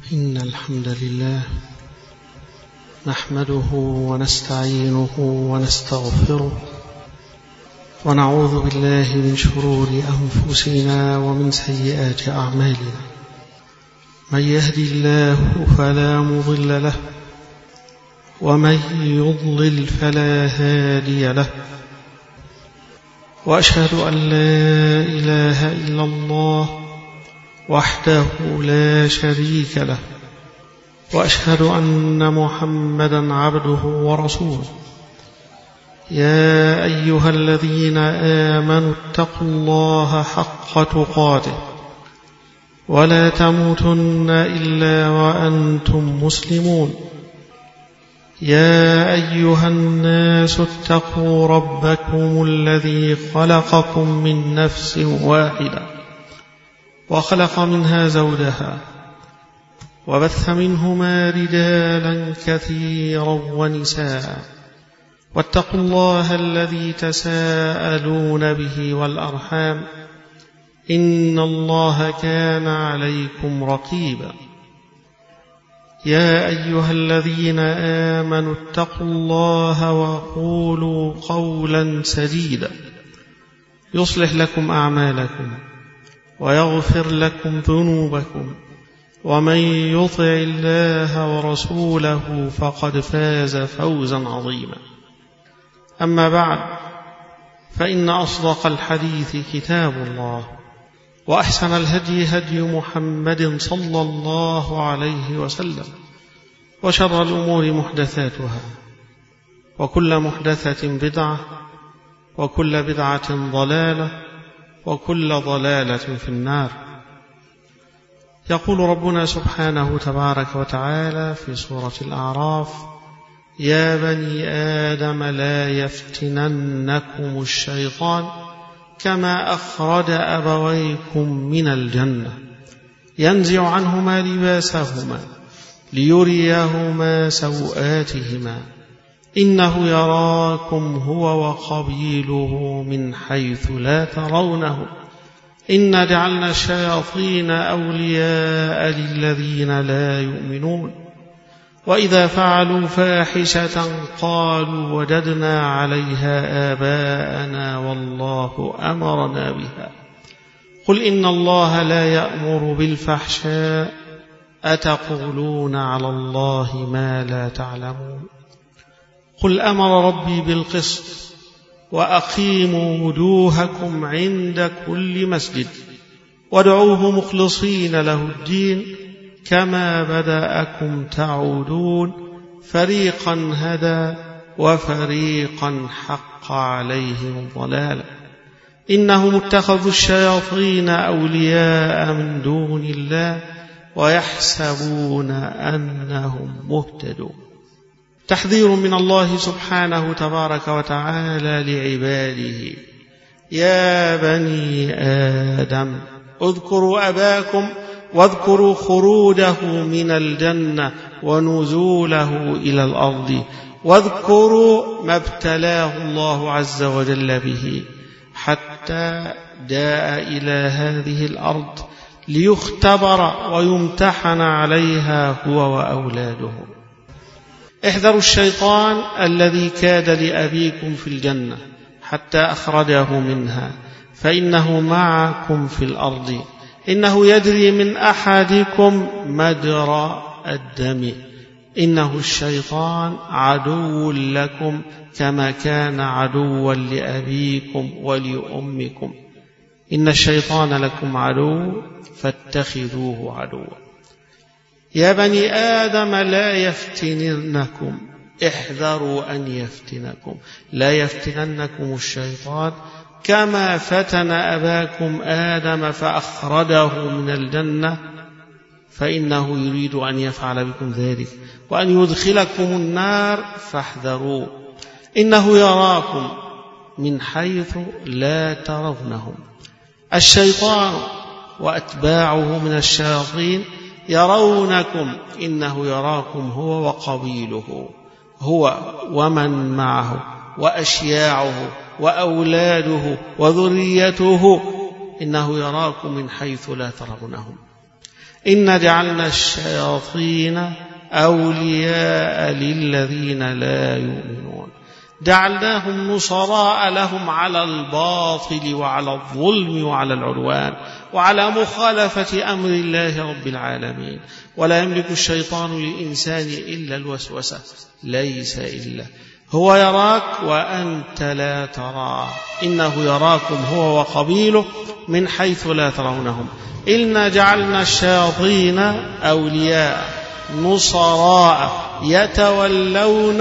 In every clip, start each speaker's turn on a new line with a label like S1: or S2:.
S1: إن الحمد لله نحمده ونستعينه ونستغفره ونعوذ بالله من شرور أنفسنا ومن سيئات أعمالنا. من يهدي الله فلا مضل له ومن يضلل فلا هادي له، وأشهد أن لا إله إلا الله وحده لا شريك له، وأشهد أن محمدا عبده ورسوله. يا أيها الذين آمنوا اتقوا الله حق تقاته ولا تموتن إلا وأنتم مسلمون. يا أيها الناس اتقوا ربكم الذي خلقكم من نفس واحدة وخلق منها زوجها وبث منهما رجالا كثيرا ونساء، واتقوا الله الذي تساءلون به والأرحام إن الله كان عليكم رقيبا. يا أيها الذين آمنوا اتقوا الله وقولوا قولا سديدا يصلح لكم أعمالكم ويغفر لكم ذنوبكم، ومن يطع الله ورسوله فقد فاز فوزا عظيما. أما بعد، فإن أصدق الحديث كتاب الله، وأحسن الهدي هدي محمد صلى الله عليه وسلم، وشر الأمور محدثاتها، وكل محدثة بدعة، وكل بدعة ضلالة، وكل ضلالة في النار. يقول ربنا سبحانه تبارك وتعالى في سورة الأعراف: يا بني آدم لا يفتننكم الشيطان كما أخرج أبويكم من الجنة ينزع عنهما لباسهما ليريهما سوآتهما إنه يراكم هو وقبيله من حيث لا ترونه إنا جعلنا الشياطين أولياء للذين لا يؤمنون وإذا فعلوا فاحشة قالوا وجدنا عليها آباءنا والله أمرنا بها قل إن الله لا يأمر بالفحشاء أتقولون على الله ما لا تعلمون قل أمر ربي بالقسط وأقيموا وجوهكم عند كل مسجد وادعوه مخلصين له الدين كما بدأكم تعودون فريقا هدى وفريقا حق عليهم الضلالة إنهم اتخذوا الشياطين أولياء من دون الله ويحسبون أنهم مهتدون. تحذير من الله سبحانه تبارك وتعالى لعباده: يا بني آدم اذكروا أباكم واذكروا خروجه من الجنة ونزوله إلى الأرض واذكروا ما ابتلاه الله عز وجل به حتى جاء إلى هذه الأرض ليختبر ويمتحن عليها هو وأولاده. احذروا الشيطان الذي كاد لأبيكم في الجنة حتى أخرجه منها فإنه معكم في الأرض إنه يجري من أحدكم مجرى الدم إنه الشيطان عدو لكم كما كان عدوا لأبيكم ولأمكم إن الشيطان لكم عدو فاتخذوه عدوا. يا بني آدم لا يفتننكم، احذروا أن يفتنكم، لا يفتننكم الشيطان كما فتن أباكم آدم فأخرجه من الجنة فإنه يريد أن يفعل بكم ذلك وأن يدخلكم النار فاحذروا إنه يراكم من حيث لا ترونهم. الشيطان وأتباعه من الشياطين يرونكم إنه يراكم هو وقبيله، هو ومن معه وأشياعه وأولاده وذريته إنه يراكم من حيث لا ترونهم. إن جعلنا الشياطين أولياء للذين لا يؤمنون جعلناهم نصراء لهم على الباطل وعلى الظلم وعلى العدوان وعلى مخالفة أمر الله رب العالمين. ولا يملك الشيطان للإنسان إلا الوسوسة ليس إلا هو يراك وأنت لا تراه إنه يراكم هو وقبيله من حيث لا ترونهم. إنا جعلنا الشياطين أولياء نصراء يتولون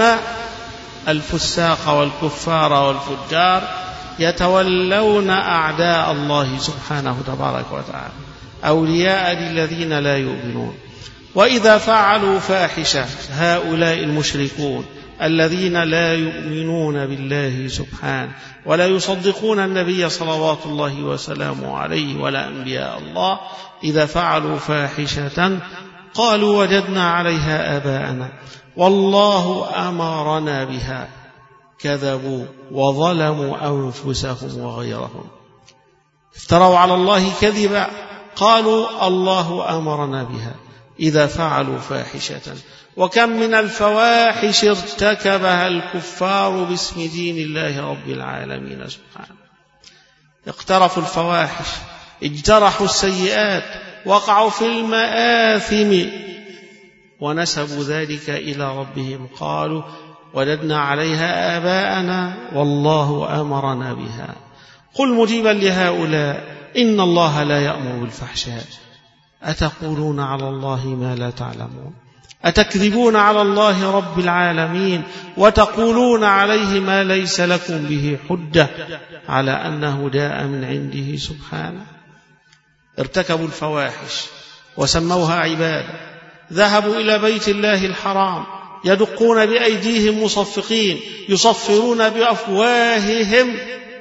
S1: الفساق والكفار والفجار يتولون أعداء الله سبحانه تبارك وتعالى أولياء للذين لا يؤمنون. وإذا فعلوا فاحشة هؤلاء المشركون الذين لا يؤمنون بالله سبحانه ولا يصدقون النبي صلوات الله وسلامه عليه ولا أنبياء الله إذا فعلوا فاحشة قالوا وجدنا عليها آباءنا والله أمرنا بها كذبوا وظلموا أنفسهم وغيرهم. افتروا على الله كذبا قالوا الله أمرنا بها إذا فعلوا فاحشة. وكم من الفواحش ارتكبها الكفار باسم دين الله رب العالمين سبحانه. اقترفوا الفواحش اجترحوا السيئات وقعوا في المآثم ونسبوا ذلك إلى ربهم قالوا وجدنا عليها آباءنا والله أمرنا بها. قل مجيبا لهؤلاء إن الله لا يأمر بالفحشاء أتقولون على الله ما لا تعلمون أتكذبون على الله رب العالمين وتقولون عليه ما ليس لكم به حجة على أنه جاء من عنده سبحانه. ارتكبوا الفواحش وسموها عبادة ذهبوا إلى بيت الله الحرام يدقون بأيديهم مصفقين يصفرون بأفواههم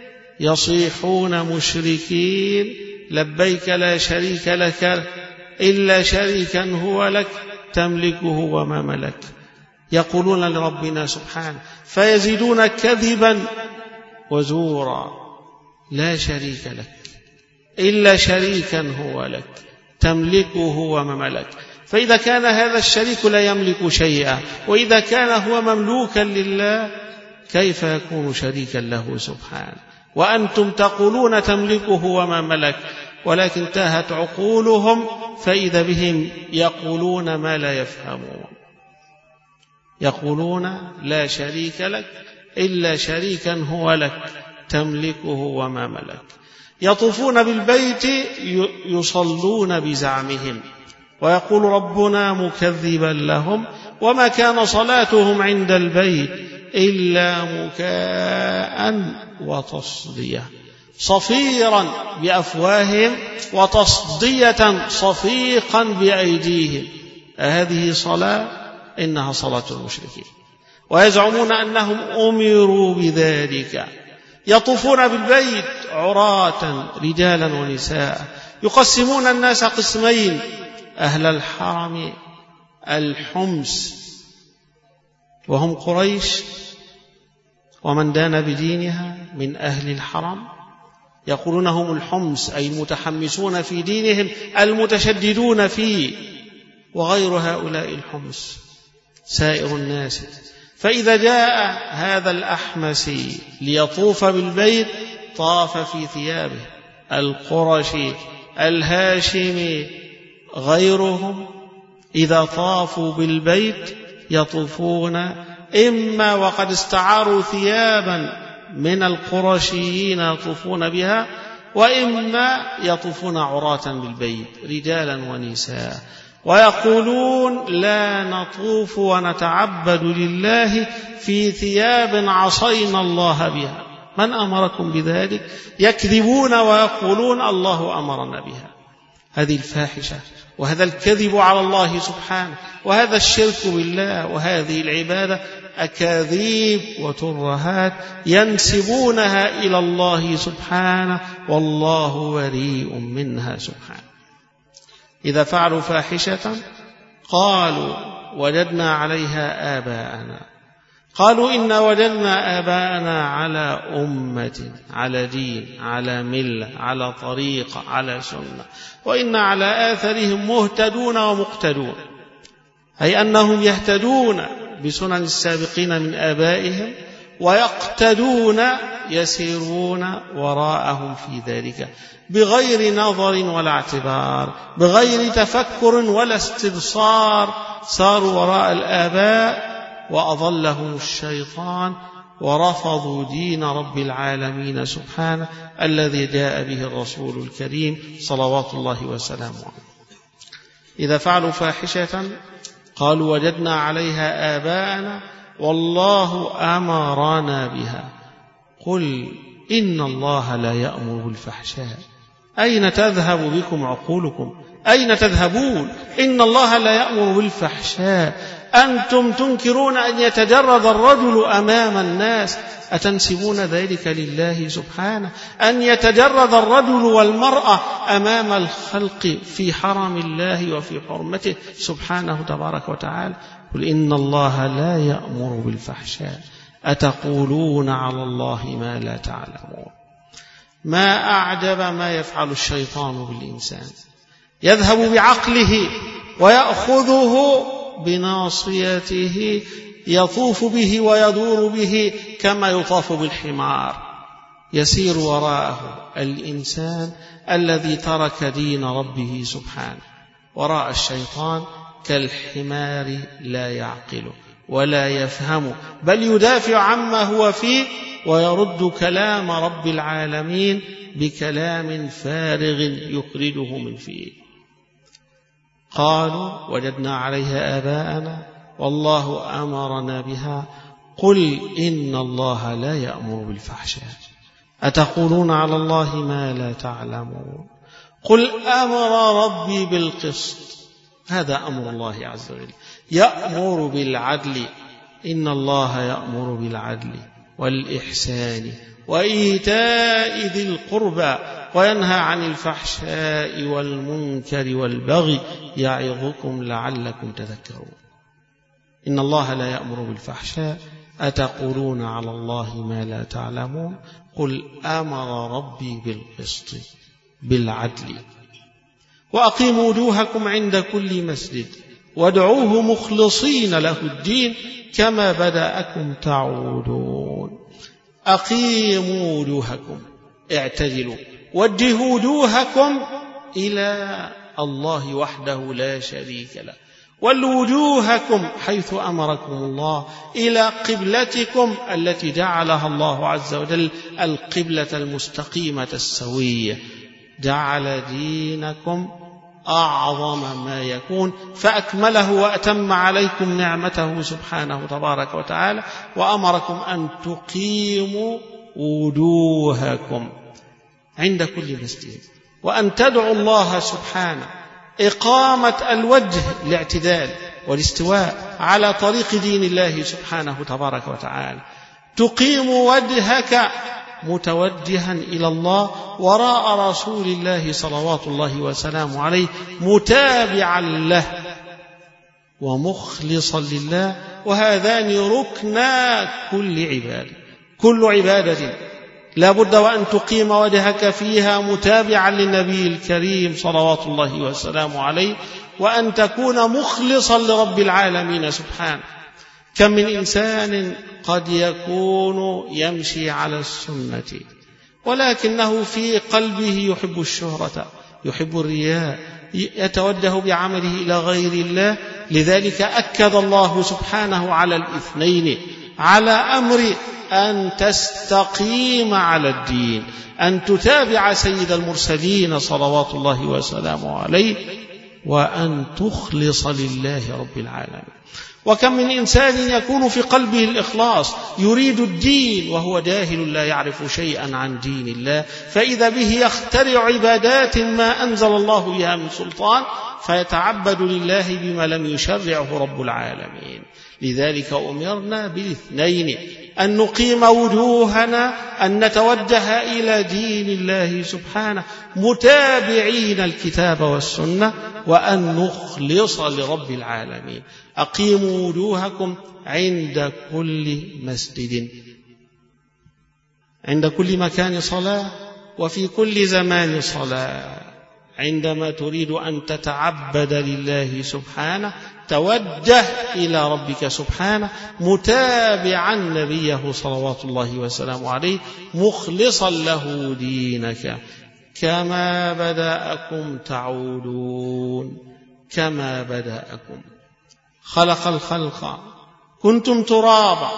S1: يصيحون مشركين لبيك لا شريك لك إلا شريكا هو لك تملكه وما ملك. يقولون لربنا سبحانه فيزيدون كذبا وزورا لا شريك لك إلا شريكا هو لك تملكه وما ملك. فإذا كان هذا الشريك لا يملك شيئا وإذا كان هو مملوكا لله كيف يكون شريكا له سبحانه وأنتم تقولون تملكه وما ملك ولكن تاهت عقولهم فإذا بهم يقولون ما لا يفهمون. يقولون لا شريك لك إلا شريكا هو لك تملكه وما ملك. يطوفون بالبيت يصلون بزعمهم ويقول ربنا مكذبا لهم وما كان صلاتهم عند البيت إلا مكاء وتصدية صفيرا بأفواههم وتصدية صفيقا بأيديهم. هذه صلاة إنها صلاة المشركين ويزعمون أنهم أمروا بذلك. يطوفون بالبيت عراة رجالا ونساء يقسمون الناس قسمين أهل الحرم الحمس وهم قريش ومن دان بدينها من أهل الحرم يقولون هم الحمس أي المتحمسون في دينهم المتشددون فيه وغير هؤلاء الحمس سائر الناس. فإذا جاء هذا الأحمسي ليطوف بالبيت طاف في ثيابه القرشي الهاشمي غيرهم إذا طافوا بالبيت يطوفون إما وقد استعاروا ثيابا من القرشيين يطوفون بها وإما يطوفون عراة بالبيت رجالا ونساء ويقولون لا نطوف ونتعبد لله في ثياب عصينا الله بها من أمركم بذلك. يكذبون ويقولون الله أمرنا بها. هذه الفاحشة وهذا الكذب على الله سبحانه وهذا الشرك بالله وهذه العبادة أكاذيب وترهات ينسبونها إلى الله سبحانه والله بريء منها سبحانه. إذا فعلوا فاحشة قالوا وجدنا عليها آباءنا قالوا إنا وجدنا آباءنا على أمة، على دين، على ملة، على طريقة، على سنة، وإنا على آثرهم مهتدون ومقتدون، أي أنهم يهتدون بسنن السابقين من آبائهم ويقتدون يسيرون وراءهم في ذلك بغير نظر ولا اعتبار، بغير تفكر ولا استبصار، ساروا وراء الآباء وأضلهم الشيطان ورفضوا دين رب العالمين سبحانه الذي جاء به الرسول الكريم صلوات الله وسلامه عليه. إذا فعلوا فاحشة قالوا وجدنا عليها آباءنا والله أمرنا بها. قل إن الله لا يأمر بالفحشاء. أين تذهب بكم عقولكم؟ أين تذهبون؟ إن الله لا يأمر بالفحشاء. أنتم تنكرون أن يتجرد الرجل أمام الناس، أتنسبون ذلك لله سبحانه؟ أن يتجرد الرجل والمرأة أمام الخلق في حرم الله وفي حرمته سبحانه تبارك وتعالى. قل إن الله لا يأمر بالفحشاء أتقولون على الله ما لا تعلمون. ما أعجب ما يفعل الشيطان بالإنسان، يذهب بعقله ويأخذه بناصيته، يطوف به ويدور به كما يطاف بالحمار، يسير وراءه الإنسان الذي ترك دين ربه سبحانه وراء الشيطان كالحمار، لا يعقل ولا يفهم، بل يدافع عما هو فيه ويرد كلام رب العالمين بكلام فارغ يخرجه من فيه. قالوا وجدنا عليها آباءنا والله أمرنا بها. قل إن الله لا يأمر بالفحشاء أتقولون على الله ما لا تعلمون. قل أمر ربي بالقسط، هذا أمر الله عز وجل، يأمر بالعدل، إن الله يأمر بالعدل والإحسان وإيتاء ذي القربى وينهى عن الفحشاء والمنكر والبغي يعظكم لعلكم تذكرون. إن الله لا يأمر بالفحشاء أتقولون على الله ما لا تعلمون. قل أمر ربي بالقسط بالعدل وأقيموا وجوهكم عند كل مسجد وادعوه مخلصين له الدين كما بدأكم تعودون. أقيموا وجوهكم، اعتدلوا، وجهوا وجوهكم إلى الله وحده لا شريك له، ووجوهكم حيث أمركم الله إلى قبلتكم التي جعلها الله عز وجل القبلة المستقيمة السوية. جعل دينكم أعظم ما يكون فأكمله وأتم عليكم نعمته سبحانه تبارك وتعالى، وأمركم أن تقيموا وجوهكم عند كل مسجد، وأن تدعوا الله سبحانه إقامة الوجه، الاعتدال والاستواء على طريق دين الله سبحانه تبارك وتعالى. تقيم وجهك متوجها إلى الله وراء رسول الله صلوات الله وسلامه عليه، متابعا له ومخلصا لله، وهذان ركنا كل عبادة. كل عبادة لا بد وأن تقيم وجهك فيها متابعا للنبي الكريم صلوات الله وسلامه عليه، وأن تكون مخلصا لرب العالمين سبحانه. كم من إنسان قد يكون يمشي على السنة ولكنه في قلبه يحب الشهرة، يحب الرياء، يتوجه بعمله إلى غير الله. لذلك أكد الله سبحانه على الاثنين، على أمر أن تستقيم على الدين، أن تتابع سيد المرسلين صلوات الله وسلامه عليه، وأن تخلص لله رب العالمين. وكم من إنسان يكون في قلبه الإخلاص، يريد الدين وهو جاهل لا يعرف شيئا عن دين الله، فإذا به يخترع عبادات ما أنزل الله بها من سلطان، فيتعبد لله بما لم يشرعه رب العالمين. لذلك أمرنا بالاثنين، أن نقيم وجوهنا، أن نتوجه إلى دين الله سبحانه متابعين الكتاب والسنة، وأن نخلص لرب العالمين. أقيموا وجوهكم عند كل مسجد، عند كل مكان صلاة، وفي كل زمان صلاة. عندما تريد أن تتعبد لله سبحانه توجه إلى ربك سبحانه متابعا نبيه صلوات الله وسلامه عليه، مخلصا له دينك. كما بدأكم تعودون، كما بدأكم. خلق الخلق، كنتم ترابا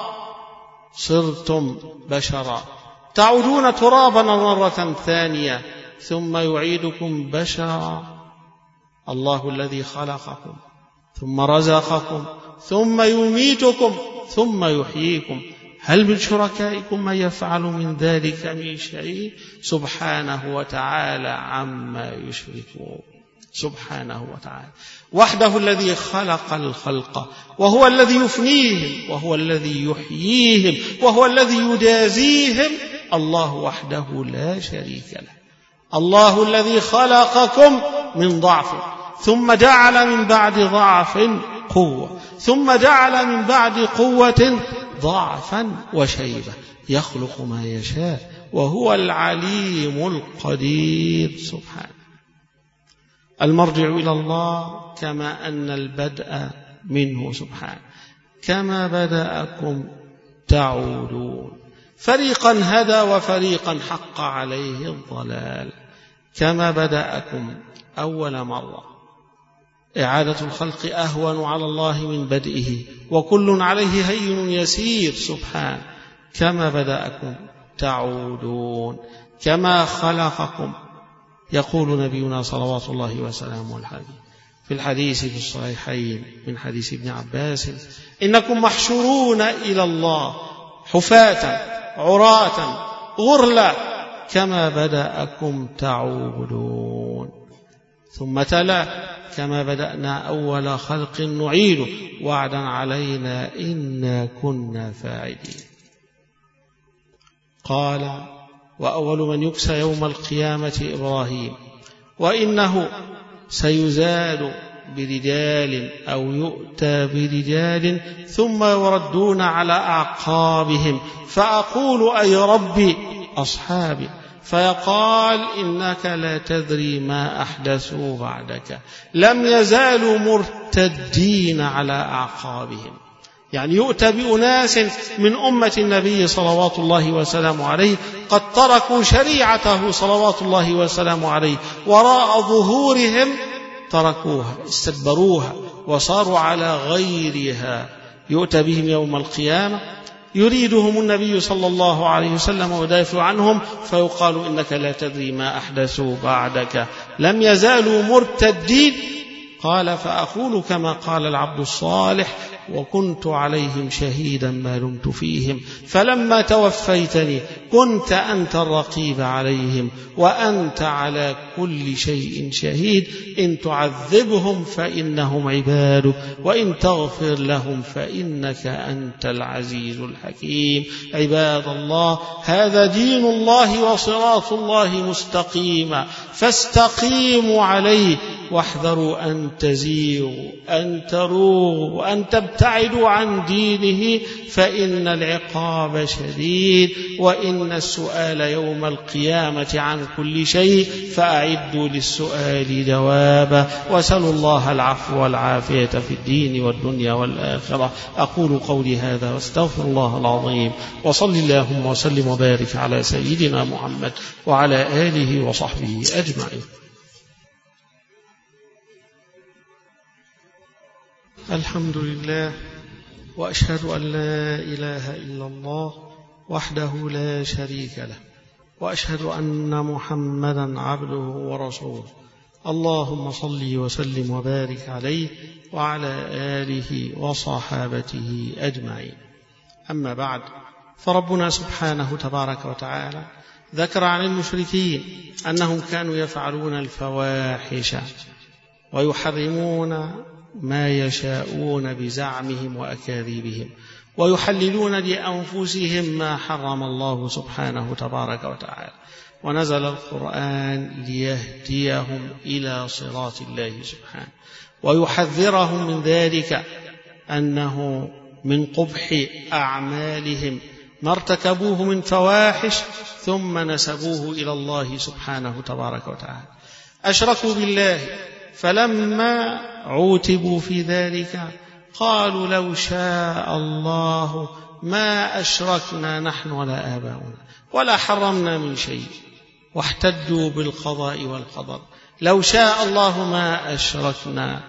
S1: صرتم بشرا، تعودون ترابا مرة ثانية ثم يعيدكم بشرا. الله الذي خلقكم ثم رزقكم ثم يميتكم ثم يحييكم، هل من شركائكم من يفعل من ذلك من شيء؟ سبحانه وتعالى عما يشركون. سبحانه وتعالى وحده الذي خلق الخلق، وهو الذي يفنيهم، وهو الذي يحييهم، وهو الذي يجازيهم. الله وحده لا شريك له. الله الذي خلقكم من ضعف ثم جعل من بعد ضعف قوة، ثم جعل من بعد قوة ضعفا وشيبة، يخلق ما يشاء وهو العليم القدير. سبحانه. المرجع إلى الله كما أن البدء منه سبحانه. كما بدأكم تعودون. فريقا هدى وفريقا حق عليه الضلال. كما بدأكم أول مرة. إعادة الخلق أهون على الله من بدئه، وكل عليه هين يسير سبحانه. كما بدأكم تعودون. كما خلقكم. يقول نبينا صلوات الله وسلامه عليه في الحديث في الصحيحين من حديث ابن عباس: إنكم محشورون إلى الله حفاة عراة غرلا كما بدأكم تعودون. ثم تلا: كما بدأنا أول خلق نعيده وعدا علينا إنا كنا فاعلين. قال: وأول من يكسى يوم القيامة إبراهيم، وإنه سيزاد برجال أو يؤتى برجال ثم يردون على أعقابهم، فأقول: أي ربي أصحابي، فيقال: إنك لا تدري ما أحدثوا بعدك. لم يزالوا مرتدين على أعقابهم. يعني يؤتى بأناس من أمة النبي صلوات الله وسلامه عليه قد تركوا شريعته صلوات الله وسلامه عليه، وراء ظهورهم تركوها استدبروها وصاروا على غيرها. يؤتى بهم يوم القيامة يريدهم النبي صلى الله عليه وسلم ويدافع عنهم، فيقال: إنك لا تدري ما أحدثوا بعدك. لم يزالوا مرتدين. قال: فأقول كما قال العبد الصالح: وكنت عليهم شهيدا ما دمت فيهم، فلما توفيتني كنت أنت الرقيب عليهم، وأنت على كل شيء شهيد. إن تعذبهم فإنهم عبادك، وإن تغفر لهم فإنك أنت العزيز الحكيم. عباد الله، هذا دين الله وصراط الله مستقيما، فاستقيموا عليه، واحذروا أن تزيغوا، أن تروغوا، وأن تبتعدوا عن دينه، فإن العقاب شديد، وإن السؤال يوم القيامة عن كل شيء، فأعدوا للسؤال جوابا. وسلوا الله العفو والعافية في الدين والدنيا والآخرة. أقول قولي هذا واستغفر الله العظيم، وصل اللهم وسلم وبارك على سيدنا محمد وعلى آله وصحبه أجمعين. الحمد لله، وأشهد أن لا إله إلا الله وحده لا شريك له، وأشهد أن محمدا عبده ورسوله. اللهم صل وسلم وبارك عليه وعلى آله وصحابته أجمعين. أما بعد، فربنا سبحانه تبارك وتعالى ذكر عن المشركين أنهم كانوا يفعلون الفواحش ويحرمون ما يشاءون بزعمهم وأكاذيبهم، ويحللون لأنفسهم ما حرم الله سبحانه تبارك وتعالى. ونزل القرآن ليهديهم إلى صراط الله سبحانه ويحذرهم من ذلك، أنه من قبح أعمالهم ما ارتكبوه من فواحش ثم نسبوه إلى الله سبحانه تبارك وتعالى. أشركوا بالله، فلما عوتبوا في ذلك قالوا لو شاء الله ما أشركنا نحن ولا آباؤنا ولا حرمنا من شيء، واحتجوا بالقضاء والقدر. لو شاء الله ما أشركنا،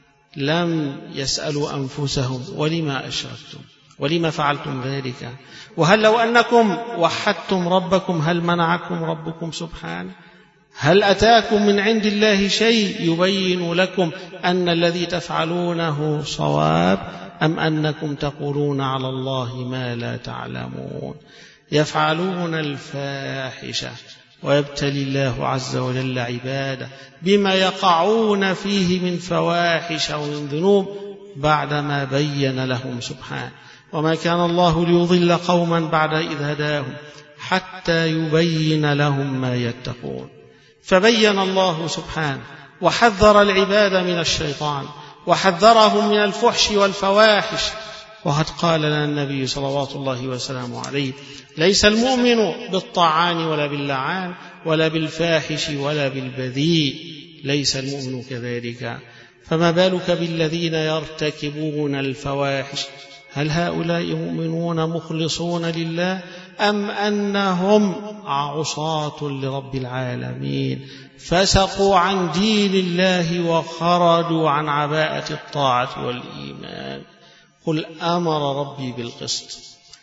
S1: لم يسألوا أنفسهم ولما أشركتم ولما فعلتم ذلك، وهل لو أنكم وحدتم ربكم هل منعكم ربكم سبحانه؟ هل أتاكم من عند الله شيء يبين لكم أن الذي تفعلونه صواب، أم أنكم تقولون على الله ما لا تعلمون؟ يفعلون الفاحشة ويبتلي الله عز وجل عباده بما يقعون فيه من فواحش ومن ذنوب بعدما بين لهم سبحانه. وما كان الله ليضل قوما بعد إذ هداهم حتى يبين لهم ما يتقون. فبين الله سبحانه وحذر العباد من الشيطان وحذرهم من الفحش والفواحش. وقد قال لنا النبي صلوات الله وسلامه عليه: ليس المؤمن بالطعان ولا باللعان ولا بالفاحش ولا بالبذيء، ليس المؤمن كذلك. فما بالك بالذين يرتكبون الفواحش؟ هل هؤلاء مؤمنون مخلصون لله، أم أنهم عصاة لرب العالمين فسقوا عن دين الله وخرجوا عن عباءة الطاعة والإيمان؟ قل أمر ربي بالقسط.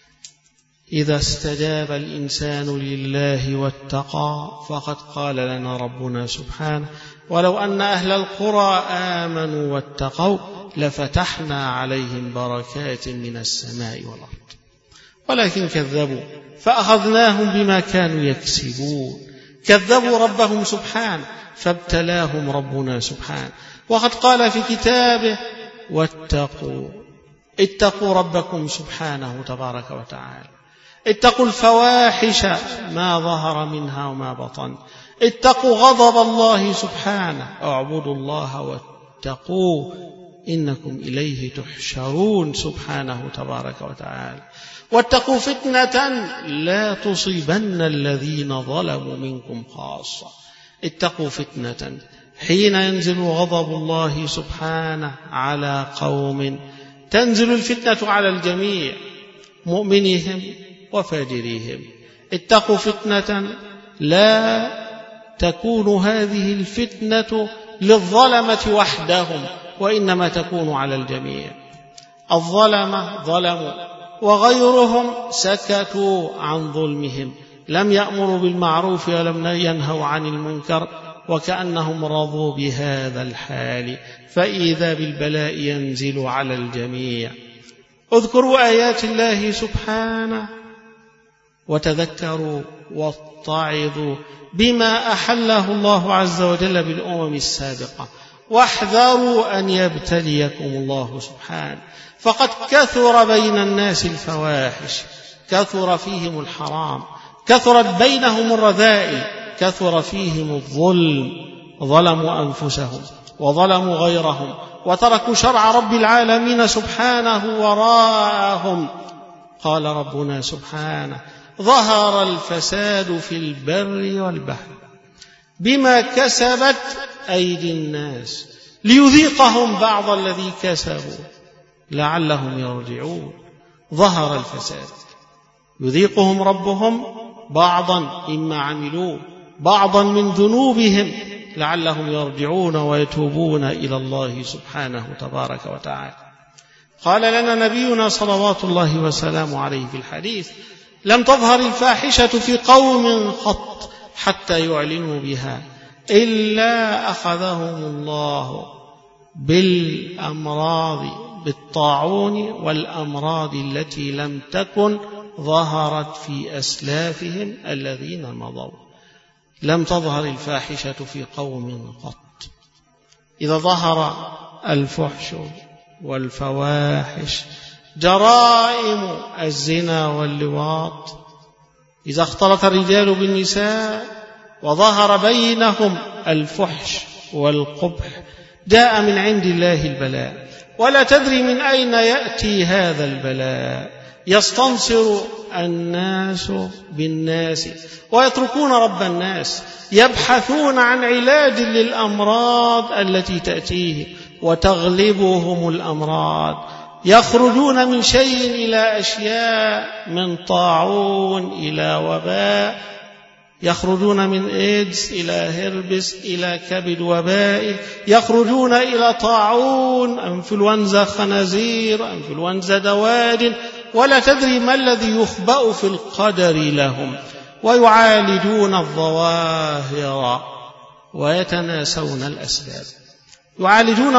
S1: إذا استجاب الإنسان لله واتقى فقد قال لنا ربنا سبحانه: ولو أن أهل القرى آمنوا واتقوا لفتحنا عليهم بركات من السماء والأرض، ولكن كذبوا فأخذناهم بما كانوا يكسبون. كذبوا ربهم سبحانه فابتلاهم ربنا سبحانه. وقد قال في كتابه: اتقوا ربكم سبحانه تبارك وتعالى، اتقوا الفواحش ما ظهر منها وما بطن، اتقوا غضب الله سبحانه، اعبدوا الله واتقوه إنكم إليه تحشرون سبحانه تبارك وتعالى. واتقوا فتنة لا تصيبن الذين ظلموا منكم خاصة. اتقوا فتنة حين ينزل غضب الله سبحانه على قوم تنزل الفتنة على الجميع، مؤمنيهم وفاجريهم. اتقوا فتنة لا تكون هذه الفتنة للظلمة وحدهم، وإنما تكون على الجميع. الظلمة ظلموا وغيرهم سكتوا عن ظلمهم، لم يأمروا بالمعروف ولم ينهوا عن المنكر، وكأنهم رضوا بهذا الحال، فإذا بالبلاء ينزل على الجميع. اذكروا آيات الله سبحانه وتذكروا واتعظوا بما أحله الله عز وجل بالأمم السابقة، واحذروا أن يبتليكم الله سبحانه. فقد كثر بين الناس الفواحش، كثر فيهم الحرام، كثرت بينهم الرذائل، كثر فيهم الظلم، ظلموا أنفسهم وظلموا غيرهم وتركوا شرع رب العالمين سبحانه وراءهم. قال ربنا سبحانه: ظهر الفساد في البر والبحر بما كسبت أيدي الناس ليذيقهم بعض الذي كسبوا لعلهم يرجعون. ظهر الفساد، يذيقهم ربهم بعضا مما عملوا، بعضا من ذنوبهم لعلهم يرجعون ويتوبون إلى الله سبحانه تبارك وتعالى. قال لنا نبينا صلوات الله وسلامه عليه في الحديث: لم تظهر الفاحشة في قوم قط حتى يعلنوا بها إلا أخذهم الله بالأمراض، بالطاعون والأمراض التي لم تكن ظهرت في أسلافهم الذين مضوا. لم تظهر الفاحشة في قوم قط. إذا ظهر الفحش والفواحش، جرائم الزنا واللواط، إذا اختلط الرجال بالنساء، وظهر بينهم الفحش والقبح جاء من عند الله البلاء، ولا تدري من أين يأتي هذا البلاء. يستنصر الناس بالناس ويتركون رب الناس، يبحثون عن علاج للأمراض التي تأتيه وتغلبهم الأمراض، يخرجون من شيء إلى أشياء، من طاعون إلى وباء، يخرجون من إيدز إلى هربس إلى كبد وبائي، يخرجون إلى طاعون، أنفلونزا خنازير، أنفلونزا دواد، ولا تدري ما الذي يخبأ في القدر لهم. ويعالجون الظواهر ويتناسون الأسباب، يعالجون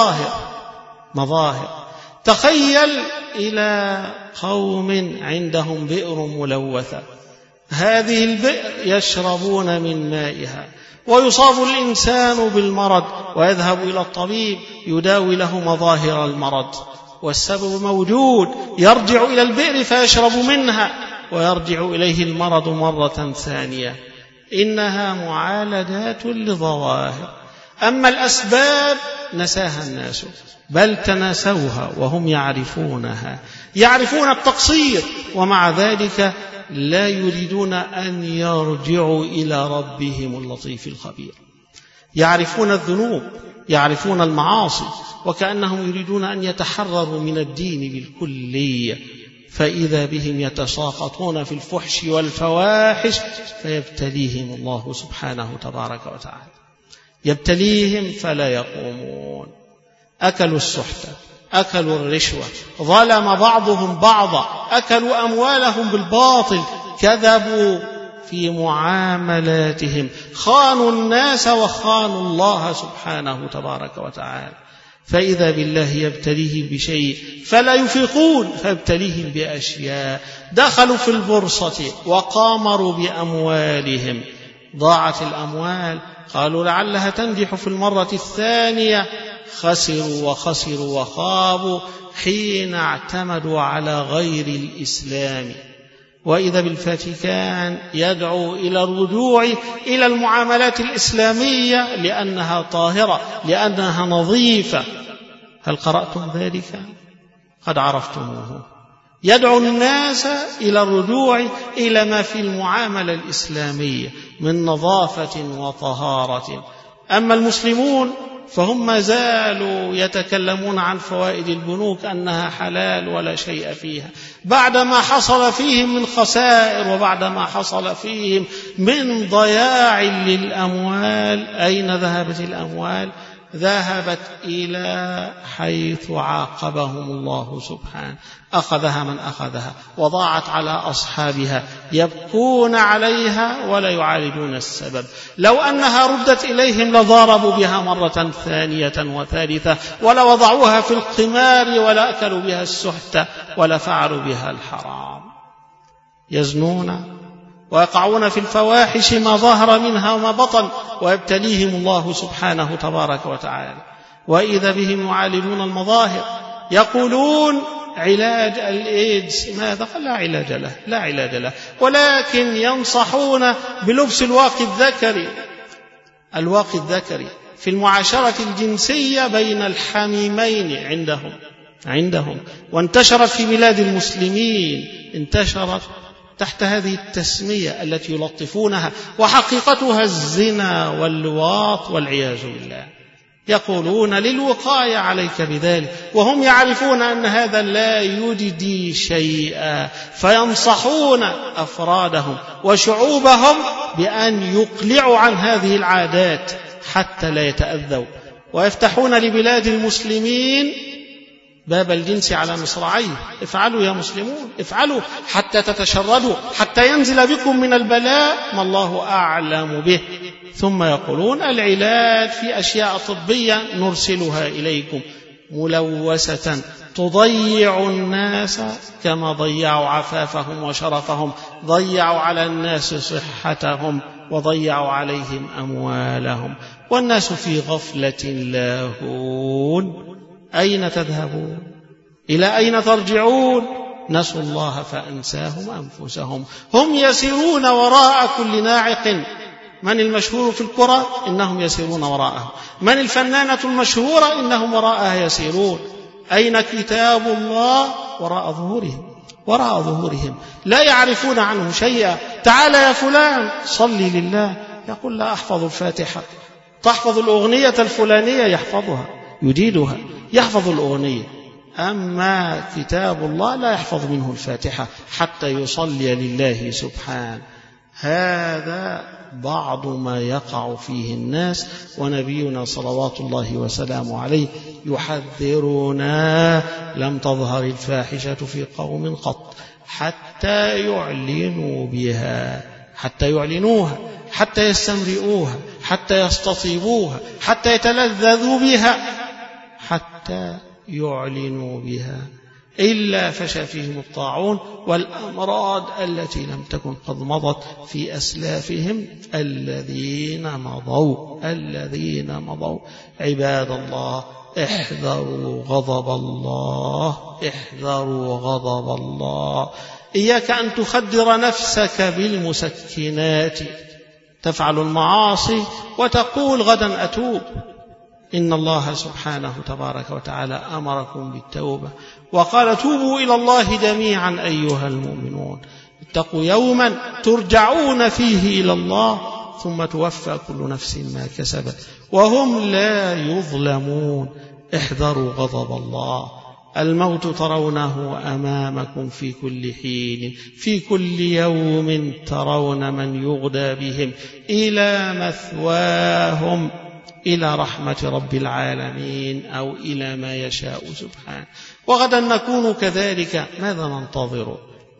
S1: مظاهر. تخيل إلى قوم عندهم بئر ملوثة، هذه البئر يشربون من مائها، ويصاب الإنسان بالمرض ويذهب إلى الطبيب يداوي له مظاهر المرض، والسبب موجود، يرجع إلى البئر فيشرب منها ويرجع إليه المرض مرة ثانية. إنها معالجات لظواهر. أما الأسباب نساها الناس، بل تناسوها وهم يعرفونها، يعرفون التقصير، ومع ذلك لا يريدون أن يرجعوا إلى ربهم اللطيف الخبير. يعرفون الذنوب، يعرفون المعاصي، وكأنهم يريدون أن يتحرروا من الدين بالكلية، فإذا بهم يتساقطون في الفحش والفواحش فيبتليهم الله سبحانه تبارك وتعالى، يبتليهم فلا يقومون. أكلوا السحت، أكلوا الرشوة، ظلم بعضهم بعضا، أكلوا أموالهم بالباطل، كذبوا في معاملاتهم، خانوا الناس وخانوا الله سبحانه تبارك وتعالى. فإذا بالله يبتليهم بشيء فلا يفيقون، فيبتليهم بأشياء. دخلوا في البورصة وقامروا بأموالهم، ضاعت الأموال، قالوا لعلها تنجح في المرة الثانية، خسروا وخابوا حين اعتمدوا على غير الإسلام. وإذا بالفاتيكان يدعو إلى الرجوع إلى المعاملات الإسلامية لأنها طاهرة، لأنها نظيفة. هل قرأتم ذلك؟ قد عرفتموه. يدعو الناس إلى الرجوع إلى ما في المعاملة الإسلامية من نظافة وطهارة. أما المسلمون فهم ما زالوا يتكلمون عن فوائد البنوك أنها حلال ولا شيء فيها، بعدما حصل فيهم من خسائر وبعدما حصل فيهم من ضياع للأموال. أين ذهبت الأموال؟ ذهبت إلى حيث عاقبهم الله سبحانه، أخذها من أخذها وضاعت على أصحابها، يبكون عليها ولا يعالجون السبب. لو أنها ردت إليهم لضاربوا بها مرة ثانية وثالثة، ولا وضعوها في القمار، ولا أكلوا بها السحت، ولا فعلوا بها الحرام. يزنون ويقعون في الفواحش ما ظهر منها وما بطن، ويبتليهم الله سبحانه تبارك وتعالى. وإذا بهم يعالجون المظاهر، يقولون علاج الإيدز ماذا؟ لا علاج له، ولكن ينصحون بلبس الواقي الذكري في المعاشرة الجنسية بين الحميمين عندهم. وانتشرت في بلاد المسلمين، انتشرت تحت هذه التسمية التي يلطفونها، وحقيقتها الزنا واللواط والعياذ بالله. يقولون للوقاية عليك بذلك، وهم يعرفون أن هذا لا يجدي شيئا، فينصحون أفرادهم وشعوبهم بأن يقلعوا عن هذه العادات حتى لا يتأذوا، ويفتحون لبلاد المسلمين باب الجنس على مصراعيه. افعلوا يا مسلمون، افعلوا حتى تتشردوا، حتى ينزل بكم من البلاء ما الله أعلم به. ثم يقولون العلاج في أشياء طبية نرسلها إليكم ملوثة تضيع الناس كما ضيعوا عفافهم وشرفهم، ضيعوا على الناس صحتهم وضيعوا عليهم أموالهم، والناس في غفلة لاهون. أين تذهبون؟ إلى أين ترجعون؟ نسوا الله فأنساهم أنفسهم. هم يسيرون وراء كل ناعق من المشهور في الكرة؟ إنهم يسيرون وراءه. من الفنانة المشهورة؟ إنهم وراءها يسيرون. أين كتاب الله؟ وراء ظهورهم لا يعرفون عنه شيئا. تعال يا فلان صلي لله، يقول لا أحفظ الفاتحة. تحفظ الأغنية الفلانية؟ يحفظها، يجيدها، يحفظ الأغنية. أما كتاب الله لا يحفظ منه الفاتحة حتى يصلي لله سبحانه. هذا بعض ما يقع فيه الناس، ونبينا صلوات الله وسلامه عليه يحذرنا: لم تظهر الفاحشة في قوم قط حتى يعلنوا بها، حتى يعلنوها، حتى يستمرئوها، حتى يستطيبوها، حتى يتلذذوا بها، حتى يعلنوا بها، إلا فشى فيهم الطاعون والأمراض التي لم تكن قد مضت في أسلافهم الذين مضوا. عباد الله، احذروا غضب الله. إياك أن تخدر نفسك بالمسكنات، تفعل المعاصي وتقول غدا أتوب. إن الله سبحانه تبارك وتعالى أمركم بالتوبة وقال: توبوا إلى الله جميعا أيها المؤمنون، اتقوا يوما ترجعون فيه إلى الله ثم توفى كل نفس ما كسبت وهم لا يظلمون. احذروا غضب الله. الموت ترونه أمامكم في كل حين، في كل يوم ترون من يغدى بهم إلى مثواهم، إلى رحمة رب العالمين أو إلى ما يشاء سبحانه. وغدا نكون كذلك. ماذا ننتظر؟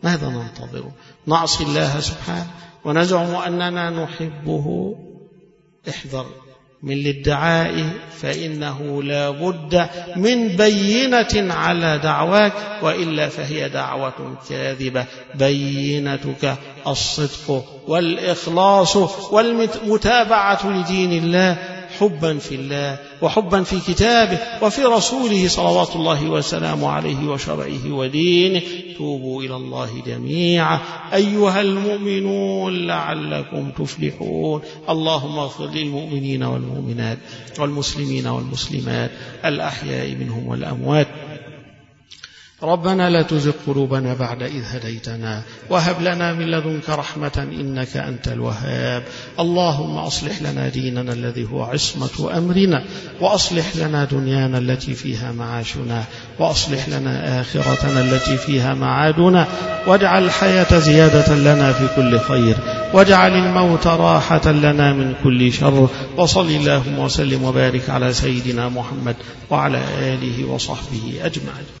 S1: نعصي الله سبحانه ونزعم أننا نحبه. احذر من الادعاء، فإنه لا بد من بينة على دعواك، وإلا فهي دعوة كاذبة. بينتك الصدق والإخلاص والمتابعة لدين الله، حبا في الله وحبا في كتابه وفي رسوله صلوات الله وسلامه عليه وشرعه ودينه. توبوا إلى الله جميعا أيها المؤمنون لعلكم تفلحون. اللهم اغفر للمؤمنين والمؤمنات والمسلمين والمسلمات الأحياء منهم والأموات. ربنا لا تزغ قلوبنا بعد إذ هديتنا وهب لنا من لدنك رحمة إنك أنت الوهاب. اللهم أصلح لنا ديننا الذي هو عصمة أمرنا، وأصلح لنا دنيانا التي فيها معاشنا، وأصلح لنا آخرتنا التي فيها معادنا، واجعل الحياة زيادة لنا في كل خير، واجعل الموت راحة لنا من كل شر. وصل اللهم وسلم وبارك على سيدنا محمد وعلى آله وصحبه أجمعين.